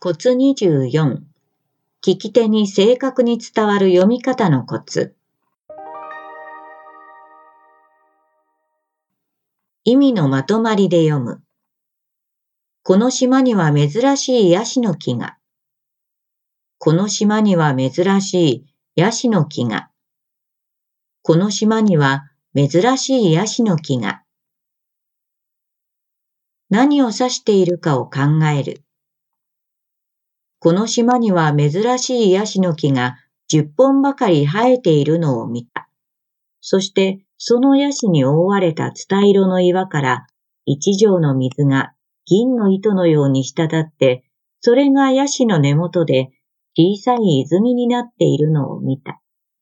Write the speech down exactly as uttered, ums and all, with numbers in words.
コツにじゅうよん、聞き手に正確に伝わる読み方のコツ。意味のまとまりで読む。この島には珍しいヤシの木が。この島には珍しいヤシの木が。この島には珍しいヤシの木が。何を指しているかを考える。この島には珍しいヤシの木がじゅっぽんばかり生えているのを見た。そしてそのヤシに覆われたツタ色の岩から一条の水が銀の糸のように滴って、それがヤシの根元で小さい泉になっているのを見た。